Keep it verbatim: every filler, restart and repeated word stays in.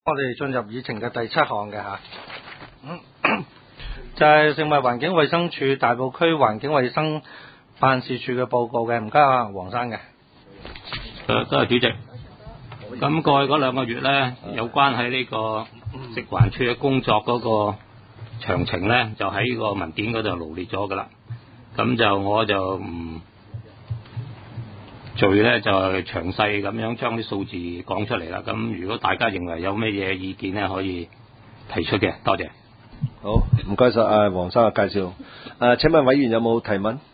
我哋進入議程嘅第七項嘅吓，嗯，就係食物環境衛生署大埔區環境衛生辦事處嘅報告嘅，唔該啊，黃生嘅。 誒，多謝主席。咁過去嗰兩個月咧，有關喺呢個食環署嘅工作嗰個詳情咧，就喺個文件嗰度羅列咗噶啦。咁就我就唔做咧，就係詳細咁樣將啲數字講出嚟啦。咁如果大家認為有咩嘢意見咧，可以提出嘅。多謝。 好，唔該晒啊，黃生嘅介紹。誒，請問委員有冇提問？